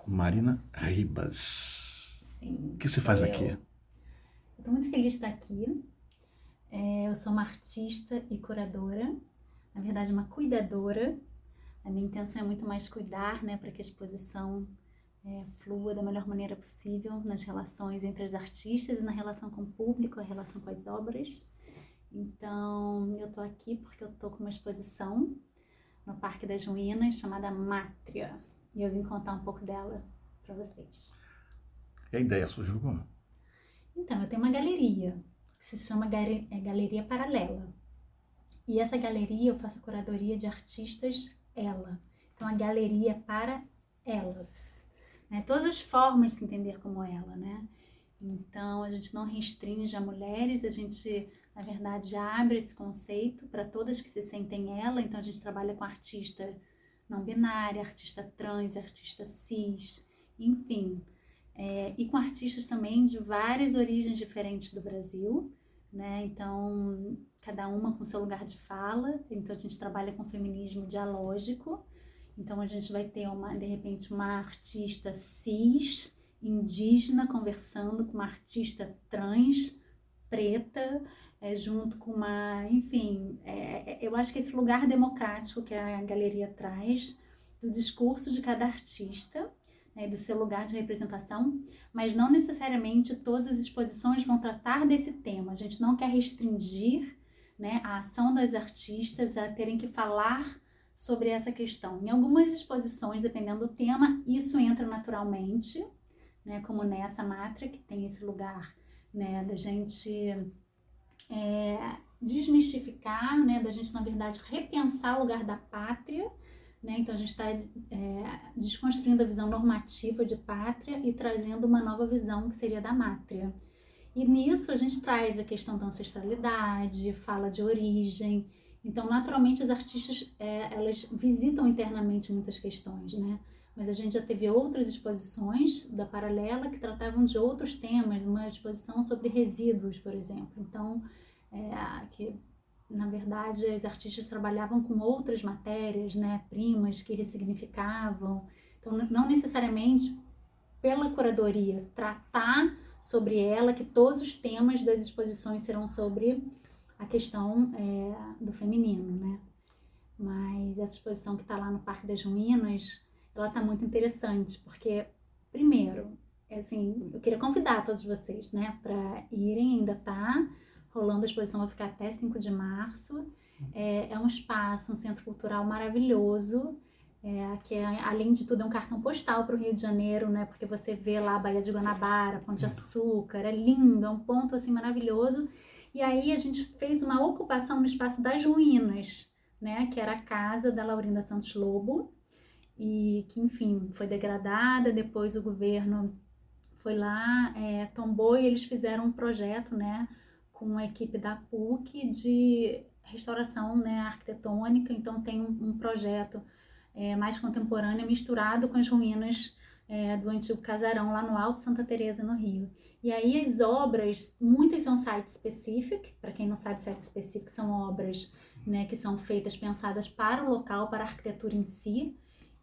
Marina Ribas. Sim. O que você faz aqui? Eu estou muito feliz de estar aqui. Eu sou uma artista e curadora, na verdade uma cuidadora. A minha intenção é muito mais cuidar, né, para que a exposição flua da melhor maneira possível nas relações entre os artistas e na relação com o público, a relação com as obras. Então, eu estou aqui porque eu estou com uma exposição no Parque das Ruínas chamada Mátria. E eu vim contar um pouco dela para vocês. E a ideia surgiu como? Então, eu tenho uma galeria que se chama Galeria Paralela. E essa galeria eu faço a curadoria de artistas ela. Então, a galeria é para elas. Né? Todas as formas de se entender como ela, né? Então, a gente não restringe a mulheres, a gente, na verdade, já abre esse conceito para todas que se sentem ela. Então, a gente trabalha com artista não binária, artista trans, artista cis, enfim. E com artistas também de várias origens diferentes do Brasil, né? Então, cada uma com seu lugar de fala. Então, a gente trabalha com feminismo dialógico. Então, a gente vai ter, de repente, uma artista cis, indígena, conversando com uma artista trans, preta, junto com uma... Enfim, eu acho que esse lugar democrático que a galeria traz, do discurso de cada artista, do seu lugar de representação, mas não necessariamente todas as exposições vão tratar desse tema. A gente não quer restringir, né, a ação das artistas a terem que falar sobre essa questão. Em algumas exposições, dependendo do tema, isso entra naturalmente, né, como nessa Mátria, que tem esse lugar, né, da gente desmistificar, né, da gente, na verdade, repensar o lugar da pátria, né? Então a gente está desconstruindo a visão normativa de pátria e trazendo uma nova visão que seria da mátria. E nisso a gente traz a questão da ancestralidade, fala de origem. Então, naturalmente, as artistas elas visitam internamente muitas questões, né? Mas a gente já teve outras exposições da Paralela que tratavam de outros temas, uma exposição sobre resíduos, por exemplo. Então, que na verdade, os artistas trabalhavam com outras matérias, né, primas que ressignificavam. Então, não necessariamente pela curadoria tratar sobre ela, que todos os temas das exposições serão sobre a questão do feminino, né? Mas essa exposição que está lá no Parque das Ruínas, ela está muito interessante, porque, primeiro, assim, eu queria convidar todos vocês, né, para irem, ainda tá rolando, a exposição vai ficar até 5 de março. É um espaço, um centro cultural maravilhoso, que além de tudo é um cartão postal para o Rio de Janeiro, né? Porque você vê lá a Baía de Guanabara, Pão de Açúcar, é lindo, é um ponto assim maravilhoso. E aí a gente fez uma ocupação no espaço das ruínas, né? Que era a casa da Laurinda Santos Lobo, e que, enfim, foi degradada. Depois o governo foi lá, tombou, e eles fizeram um projeto, né, com a equipe da PUC de restauração, né, arquitetônica. Então tem um projeto mais contemporâneo misturado com as ruínas do antigo casarão lá no Alto Santa Teresa, no Rio. E aí as obras, muitas são site specific. Para quem não sabe, site specific são obras, né, que são feitas, pensadas para o local, para a arquitetura em si.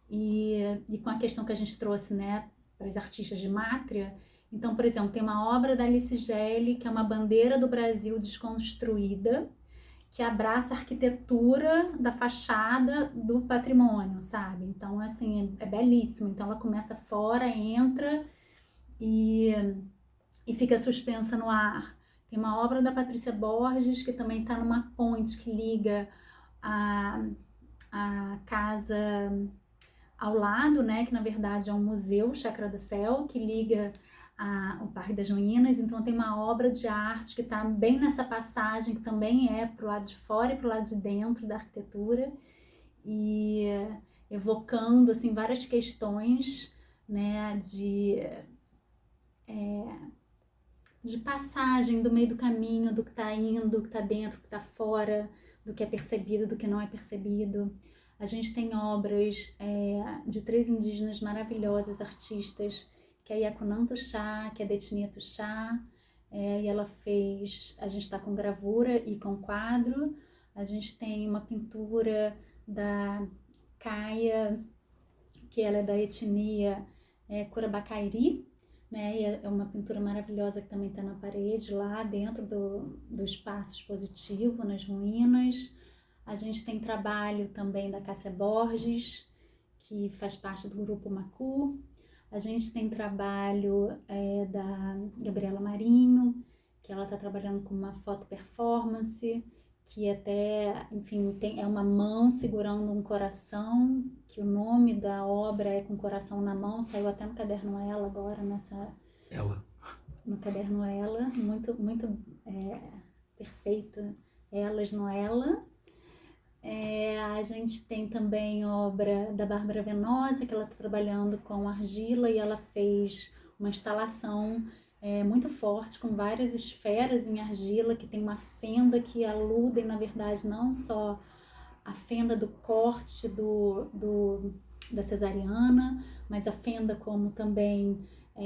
E com a questão que a gente trouxe, né, para os artistas de Mátria. Então, por exemplo, tem uma obra da Alice Gelli, que é uma bandeira do Brasil desconstruída, que abraça a arquitetura da fachada do patrimônio, sabe? Então, assim, é belíssimo. Então, ela começa fora, entra e fica suspensa no ar. Tem uma obra da Patrícia Borges, que também está numa ponte que liga a casa ao lado, né, que na verdade é um museu, Chácara do Céu, que liga o Parque das Ruínas. Então tem uma obra de arte que está bem nessa passagem, que também é para o lado de fora e para o lado de dentro da arquitetura, e evocando assim várias questões, né, de passagem do meio do caminho, do que está indo, do que está dentro, do que está fora, do que é percebido, do que não é percebido. A gente tem obras de 3 indígenas maravilhosas, artistas, que é a Yacunan Tuxá, que é da etnia Tuxá, e ela fez... A gente está com gravura e com quadro. A gente tem uma pintura da Caia, que ela é da etnia Curabacairi, né? E é uma pintura maravilhosa que também está na parede lá dentro do espaço expositivo, nas ruínas. A gente tem trabalho também da Cássia Borges, que faz parte do grupo Macu. A gente tem trabalho da Gabriela Marinho, que ela está trabalhando com uma foto performance, que até, enfim, é uma mão segurando um coração, que o nome da obra é Com Coração na Mão, saiu até no Caderno Ela agora, no Caderno Ela, muito, muito perfeito, Elas no Ela. A gente tem também obra da Bárbara Venosa, que ela está trabalhando com argila e ela fez uma instalação muito forte, com várias esferas em argila, que tem uma fenda que aludem, na verdade, não só a fenda do corte da cesariana, mas a fenda como também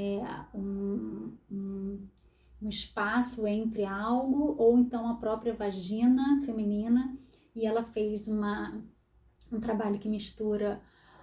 um espaço entre algo, ou então a própria vagina feminina. E ela fez um trabalho que mistura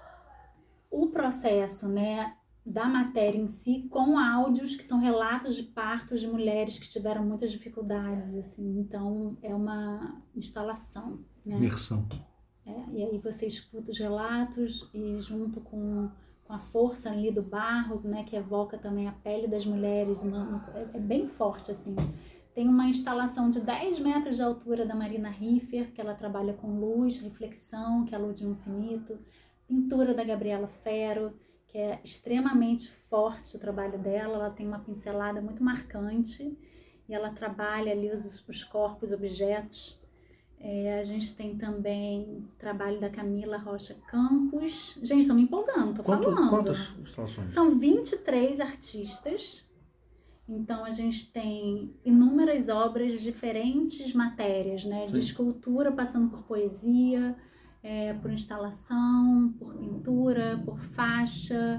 o processo, né, da matéria em si com áudios que são relatos de partos de mulheres que tiveram muitas dificuldades, assim. Então é uma instalação, né? Imersão. E aí você escuta os relatos e junto com a força ali do barro, né, que evoca também a pele das mulheres, é bem forte, assim. Tem uma instalação de 10 metros de altura da Marina Riffer, que ela trabalha com luz, reflexão, que é a luz de um infinito. Pintura da Gabriela Ferro, que é extremamente forte o trabalho dela. Ela tem uma pincelada muito marcante e ela trabalha ali os corpos, objetos. A gente tem também trabalho da Camila Rocha Campos. Gente, estou me empolgando, estou falando. Quantas instalações? São 23 artistas. Então, a gente tem inúmeras obras de diferentes matérias, né? De escultura, passando por poesia, por instalação, por pintura, por faixa.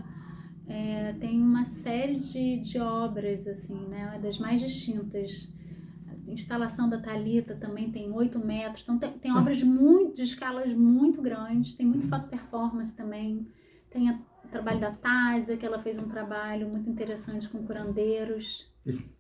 Tem uma série de obras, assim, né? Das mais distintas. A instalação da Thalita também tem 8 metros. Então, tem obras de escalas muito grandes. Tem muito foto performance também. Tem o trabalho da Tásia, que ela fez um trabalho muito interessante com curandeiros.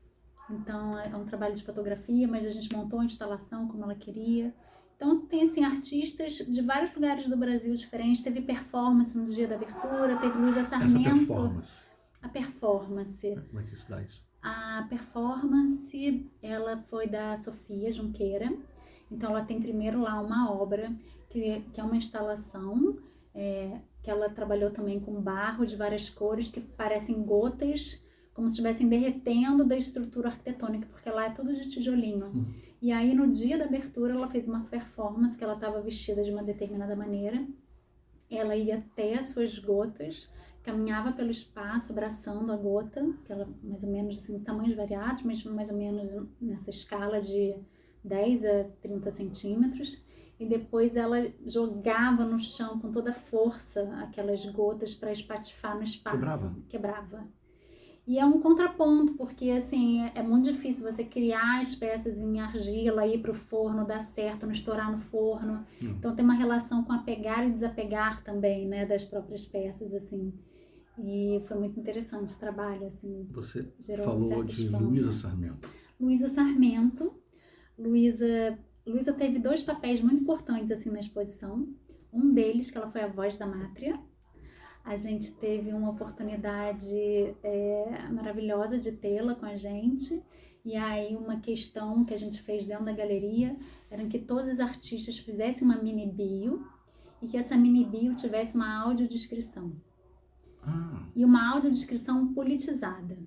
Então, é um trabalho de fotografia, mas a gente montou a instalação como ela queria. Então, tem, assim, artistas de vários lugares do Brasil diferentes. Teve performance no dia da abertura, teve Luísa Sarmento. Essa performance. A performance. Como é que se dá isso? A performance, ela foi da Sofia Junqueira. Então, ela tem primeiro lá uma obra, que é uma instalação, que ela trabalhou também com barro de várias cores, que parecem gotas, como se estivessem derretendo da estrutura arquitetônica, porque lá é tudo de tijolinho. E aí, no dia da abertura, ela fez uma performance que ela estava vestida de uma determinada maneira. Ela ia até as suas gotas, caminhava pelo espaço, abraçando a gota, que ela mais ou menos, assim, tamanhos variados, mas mais ou menos nessa escala de 10 a 30 centímetros. E depois ela jogava no chão com toda a força aquelas gotas para espatifar no espaço. Quebrava. E é um contraponto, porque assim, é muito difícil você criar as peças em argila, ir para o forno, dar certo, não estourar no forno. Então tem uma relação com apegar e desapegar também, né, das próprias peças, assim. E foi muito interessante o trabalho, assim. Você falou de Luísa Sarmento. Luísa Sarmento. Luísa teve 2 papéis muito importantes, assim, na exposição. Um deles, que ela foi a voz da Mátria. A gente teve uma oportunidade maravilhosa de tê-la com a gente. E aí uma questão que a gente fez dentro da galeria era que todos os artistas fizessem uma mini bio e que essa mini bio tivesse uma audiodescrição. E uma audiodescrição politizada.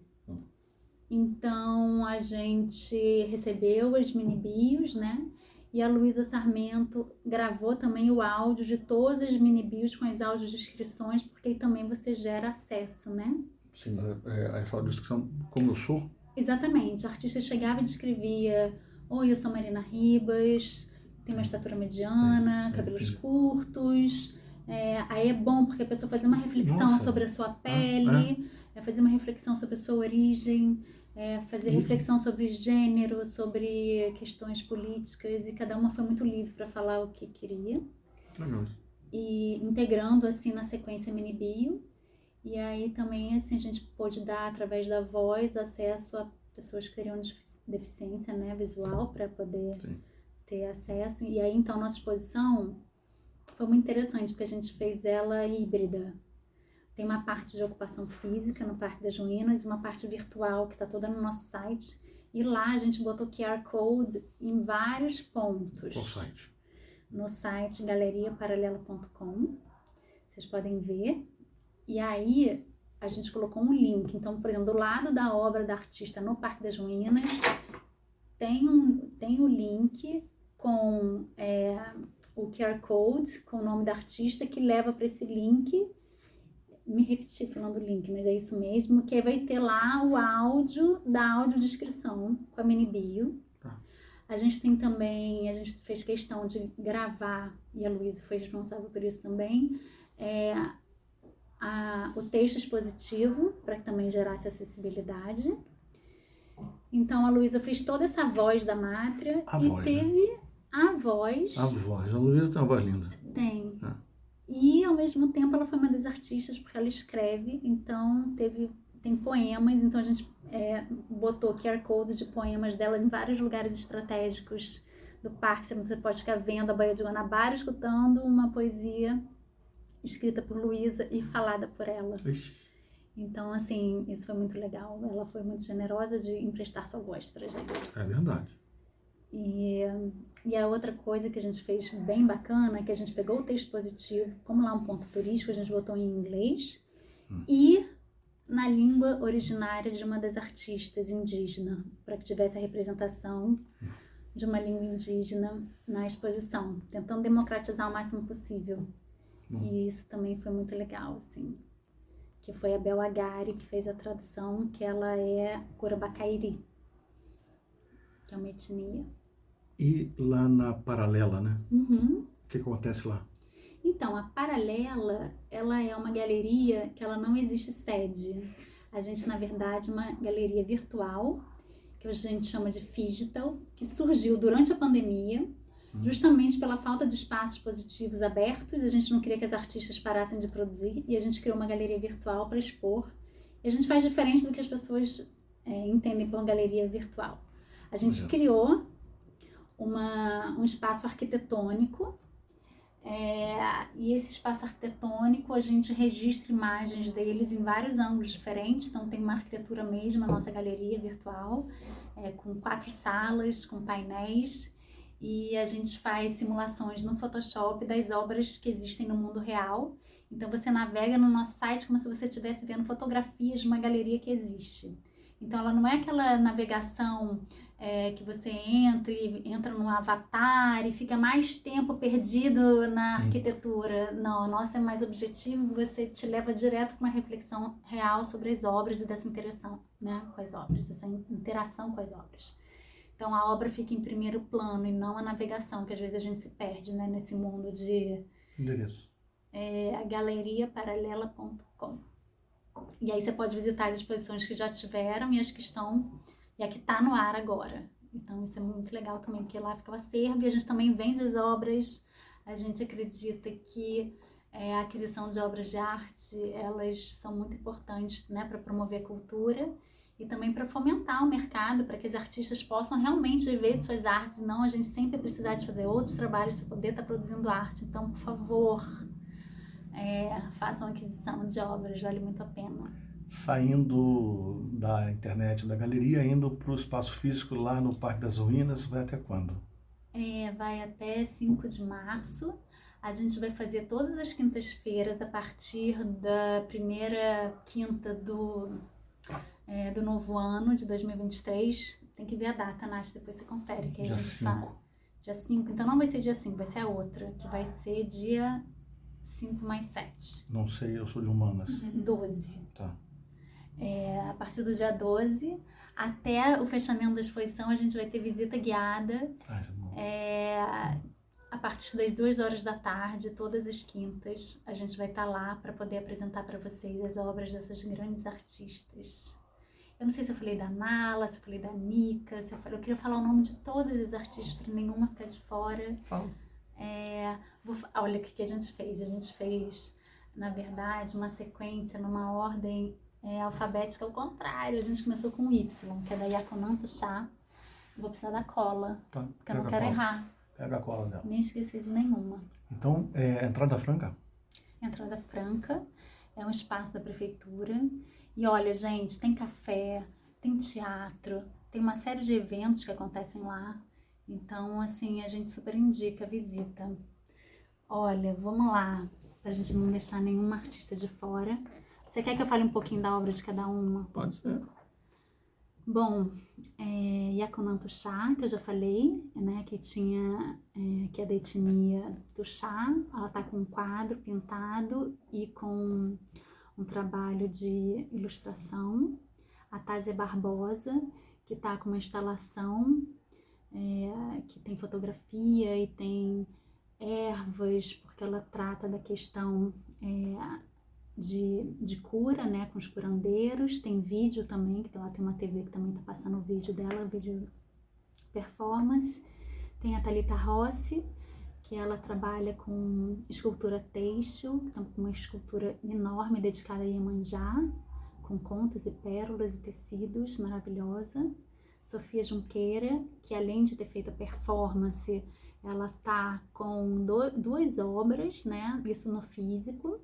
Então a gente recebeu as mini bios, né? E a Luísa Sarmento gravou também o áudio de todas as mini-bios com as audiodescrições, porque aí também você gera acesso, né? Sim, essa audiodescrição, como eu sou? Exatamente. O artista chegava e descrevia: oi, eu sou Marina Ribas, tenho uma estatura mediana, cabelos curtos. Aí é bom porque a pessoa fazia uma reflexão sobre a sua pele, fazia uma reflexão sobre a sua origem, fazer reflexão sobre gênero, sobre questões políticas, e cada uma foi muito livre para falar o que queria. Legal. E integrando assim na sequência mini bio. E aí também, assim, a gente pôde dar, através da voz, acesso a pessoas que teriam deficiência, né, visual, para poder ter acesso. E aí, então, nossa exposição foi muito interessante, porque a gente fez ela híbrida. Tem uma parte de ocupação física no Parque das Ruínas e uma parte virtual que está toda no nosso site. E lá a gente botou QR Code em vários pontos. Qual site? No site galeriaparalela.com. Vocês podem ver. E aí a gente colocou um link. Então, por exemplo, do lado da obra da artista no Parque das Ruínas, tem o link com o QR Code, com o nome da artista, que leva para esse link. Me repeti falando link, mas é isso mesmo, que vai ter lá o áudio da audiodescrição com a mini bio. A gente tem também, a gente fez questão de gravar, e a Luísa foi responsável por isso também, o texto expositivo, para que também gerasse acessibilidade. Então a Luísa fez toda essa voz da Mátria teve a voz. A voz, a Luísa tem uma voz linda. Tem. E, ao mesmo tempo, ela foi uma das artistas, porque ela escreve, então tem poemas, então a gente botou QR Code de poemas dela em vários lugares estratégicos do parque. Você pode ficar vendo a Baía de Guanabara, escutando uma poesia escrita por Luísa e falada por ela. Ixi. Então, assim, isso foi muito legal. Ela foi muito generosa de emprestar sua voz pra gente. É verdade. E a outra coisa que a gente fez bem bacana é que a gente pegou o texto positivo, como lá é um ponto turístico, a gente botou em inglês e na língua originária de uma das artistas indígena, para que tivesse a representação de uma língua indígena na exposição, tentando democratizar o máximo possível. E isso também foi muito legal, assim. Que foi a Bel Agari que fez a tradução, que ela é Curabacairi, que é uma etnia. E lá na Paralela, né? Uhum. O que acontece lá? Então, a Paralela, ela é uma galeria que ela não existe sede. A gente, na verdade, é uma galeria virtual, que a gente chama de Phygital, que surgiu durante a pandemia, justamente pela falta de espaços expositivos abertos. A gente não queria que as artistas parassem de produzir e a gente criou uma galeria virtual para expor. E a gente faz diferente do que as pessoas entendem por uma galeria virtual. A gente criou um espaço arquitetônico, e esse espaço arquitetônico a gente registra imagens deles em vários ângulos diferentes. Então tem uma arquitetura mesmo, a nossa galeria virtual, com 4 salas, com painéis, e a gente faz simulações no Photoshop das obras que existem no mundo real. Então você navega no nosso site como se você estivesse vendo fotografias de uma galeria que existe. Então ela não é aquela navegação que você entra num avatar e fica mais tempo perdido na arquitetura. Não, a nossa é mais objetivo, você te leva direto para uma reflexão real sobre as obras e dessa interação, né, com as obras, essa interação com as obras. Então a obra fica em primeiro plano e não a navegação, que às vezes a gente se perde, né, nesse mundo de... Endereço. galeriaparalela.com. E aí você pode visitar as exposições que já tiveram e as que estão... e a que está no ar agora. Então isso é muito legal também, porque lá fica o acervo e a gente também vende as obras. A gente acredita que a aquisição de obras de arte, elas são muito importantes, né, para promover a cultura e também para fomentar o mercado, para que os artistas possam realmente viver de suas artes e não a gente sempre precisar de fazer outros trabalhos para poder estar produzindo arte. Então, por favor, façam aquisição de obras, vale muito a pena. Saindo da internet, da galeria, indo para o espaço físico lá no Parque das Ruínas, vai até quando? Vai até 5 de março. A gente vai fazer todas as quintas-feiras a partir da primeira quinta do novo ano de 2023. Tem que ver a data, Nath, depois você confere. Que aí dia a gente 5. fala. Dia 5. Então não vai ser dia 5, vai ser a outra, que vai ser dia 5 mais 7. Não sei, eu sou de humanas. 12. Tá. A partir do dia 12 até o fechamento da exposição, a gente vai ter visita guiada. Isso é bom. A partir das 2h da tarde, todas as quintas, a gente vai estar lá para poder apresentar para vocês as obras dessas grandes artistas. Eu não sei se eu falei da Nala, se eu falei da Nika, eu queria falar o nome de todas as artistas para nenhuma ficar de fora. Fala. Olha o que a gente fez. A gente fez na verdade, uma sequência numa ordem alfabética ao contrário. A gente começou com Y, que é da Yaconanto Chá. Vou precisar da cola, Tá, porque eu não pega a quero cola. errar. Pega a cola dela. Nem esqueci de nenhuma. Então, entrada franca? Entrada franca, é um espaço da prefeitura. E olha, gente, tem café, tem teatro, tem uma série de eventos que acontecem lá. Então, assim, a gente super indica a visita. Olha, vamos lá, pra gente não deixar nenhuma artista de fora. Você quer que eu fale um pouquinho da obra de cada uma? Pode ser. Bom, Yaconanto Chá, que eu já falei, né, que é da etnia do chá. Ela tá com um quadro pintado e com um trabalho de ilustração. A Tásia Barbosa, que tá com uma instalação que tem fotografia e tem ervas, porque ela trata da questão de cura, né, com os curandeiros. Tem vídeo também, que lá tem uma TV que também tá passando o vídeo dela, vídeo performance. Tem a Thalita Rossi, que ela trabalha com escultura têxtil, então com uma escultura enorme dedicada a Iemanjá, com contas e pérolas e tecidos, maravilhosa. Sofia Junqueira, que além de ter feito a performance, ela tá com duas obras, né, isso no físico,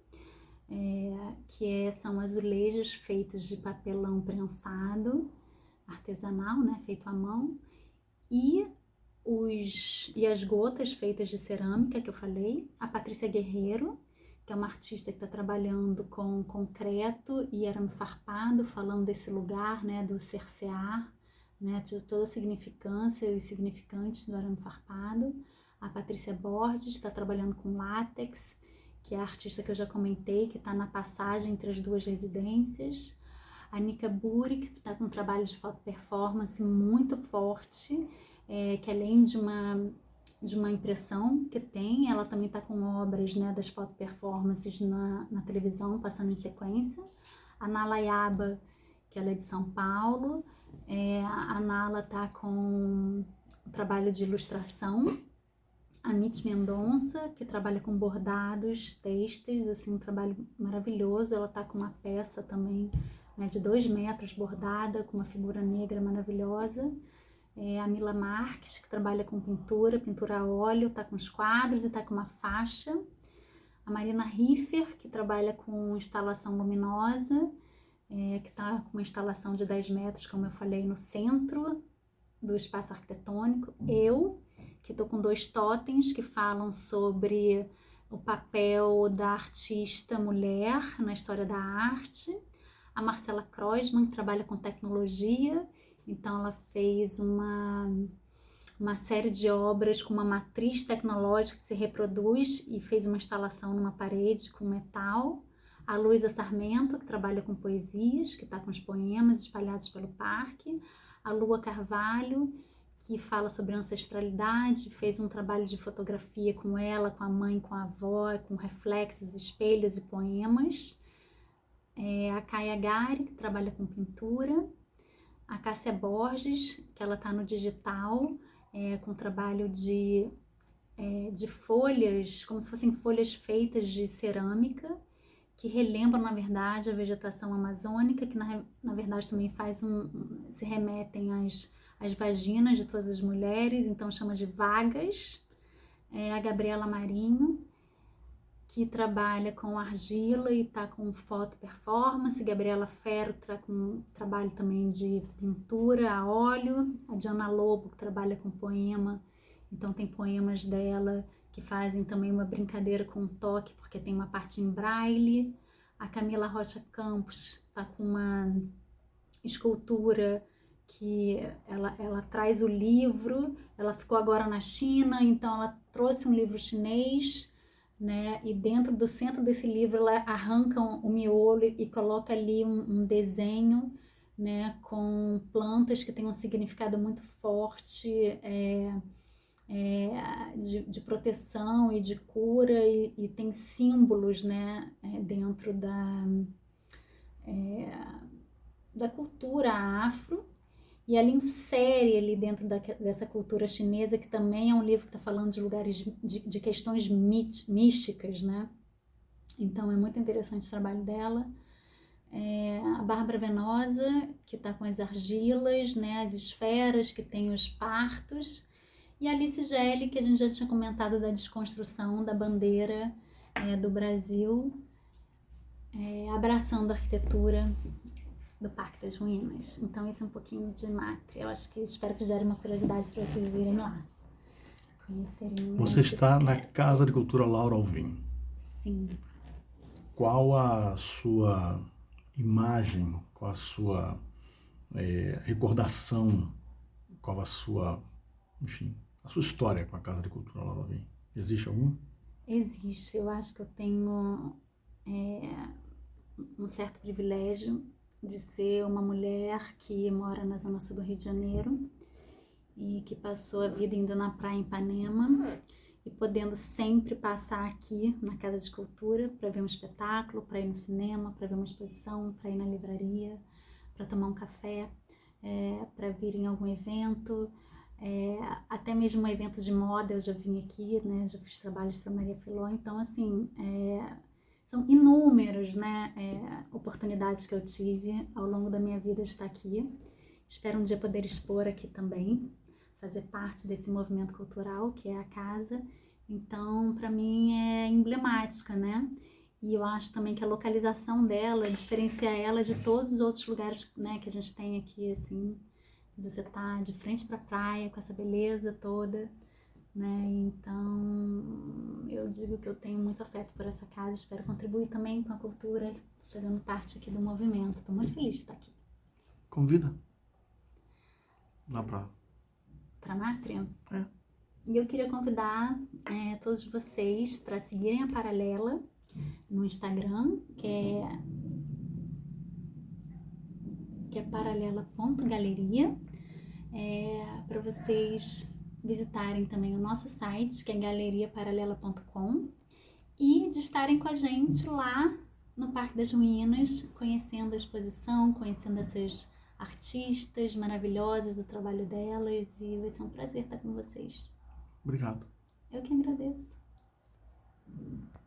são azulejos feitos de papelão prensado, artesanal, né, feito à mão, e as gotas feitas de cerâmica, que eu falei. A Patrícia Guerreiro, que é uma artista que está trabalhando com concreto e arame farpado, falando desse lugar, né, do cercear, né, de toda a significância e os significantes do arame farpado. A Patrícia Borges está trabalhando com látex, que é a artista que eu já comentei, que está na passagem entre as duas residências. A Nica Buri, que está com um trabalho de foto performance muito forte, que além de uma impressão que tem, ela também está com obras, né, das foto performances na televisão, passando em sequência. A Nala Yaba, que ela é de São Paulo. A Nala está com o trabalho de ilustração. A Mitch Mendonça, que trabalha com bordados, têxteis, assim, um trabalho maravilhoso. Ela tá com uma peça também, né, de 2 metros bordada, com uma figura negra maravilhosa. A Mila Marques, que trabalha com pintura a óleo, tá com os quadros e tá com uma faixa. A Marina Riffer, que trabalha com instalação luminosa, que tá com uma instalação de 10 metros, como eu falei, no centro do espaço arquitetônico. Eu, que estou com 2 totens que falam sobre o papel da artista mulher na história da arte. A Marcela Kreuzmann, que trabalha com tecnologia, então ela fez uma série de obras com uma matriz tecnológica que se reproduz e fez uma instalação numa parede com metal. A Luísa Sarmento, que trabalha com poesias, que está com os poemas espalhados pelo parque. A Lua Carvalho, que fala sobre ancestralidade, fez um trabalho de fotografia com ela, com a mãe, com a avó, com reflexos, espelhos e poemas. A Kaia Gari, que trabalha com pintura. A Cássia Borges, que ela está no digital, com trabalho de folhas, como se fossem folhas feitas de cerâmica, que relembram, na verdade, a vegetação amazônica, que na verdade também se remetem às vaginas de todas as mulheres, então chama de vagas. A Gabriela Marinho, que trabalha com argila e está com foto performance. Gabriela Ferro está com um trabalho também de pintura a óleo. A Diana Lobo, que trabalha com poema, então tem poemas dela que fazem também uma brincadeira com o toque, porque tem uma parte em braille. A Camila Rocha Campos está com uma escultura que ela traz o livro. Ela ficou agora na China, então ela trouxe um livro chinês, né? E dentro do centro desse livro ela arranca o miolo e coloca ali um desenho, né, com plantas que tem um significado muito forte, de proteção e de cura, e tem símbolos, né, dentro da cultura afro. E ela insere ali dentro dessa cultura chinesa, que também é um livro que está falando de lugares, de questões místicas, né? Então é muito interessante o trabalho dela. A Bárbara Venosa, que está com as argilas, né, as esferas, que tem os partos. E a Alice Gelli, que a gente já tinha comentado da desconstrução da bandeira do Brasil, abraçando a arquitetura do Parque das Ruínas. Então esse é um pouquinho de Mátria. Eu acho que espero que gere uma curiosidade para vocês irem lá. Conhecerem. Você está na Casa de Cultura Laura Alvim. Sim. Qual a sua imagem, qual a sua recordação, qual a sua, enfim, a sua história com a Casa de Cultura Laura Alvim? Existe algum? Existe. Eu acho que eu tenho um certo privilégio de ser uma mulher que mora na zona sul do Rio de Janeiro e que passou a vida indo na praia em Ipanema e podendo sempre passar aqui na Casa de Cultura para ver um espetáculo, para ir no cinema, para ver uma exposição, para ir na livraria, para tomar um café, para vir em algum evento, até mesmo um evento de moda eu já vim aqui, né? Já fiz trabalhos para Maria Filó, então assim, são inúmeros, né, oportunidades que eu tive ao longo da minha vida de estar aqui. Espero um dia poder expor aqui também, fazer parte desse movimento cultural que é a casa. Então, para mim é emblemática, né? E eu acho também que a localização dela diferencia ela de todos os outros lugares, né, que a gente tem aqui, assim. Você tá de frente para a praia com essa beleza toda, né? Então, eu digo que eu tenho muito afeto por essa casa, espero contribuir também com a cultura, fazendo parte aqui do movimento. Estou muito feliz de estar aqui. Convida. Lá pra Mátria? E eu queria convidar todos vocês para seguirem a Paralela no Instagram, que é paralela.galeria, para vocês visitarem também o nosso site, que é galeriaparalela.com, e de estarem com a gente lá no Parque das Ruínas, conhecendo a exposição, conhecendo essas artistas maravilhosas, o trabalho delas, e vai ser um prazer estar com vocês. Obrigado. Eu que agradeço.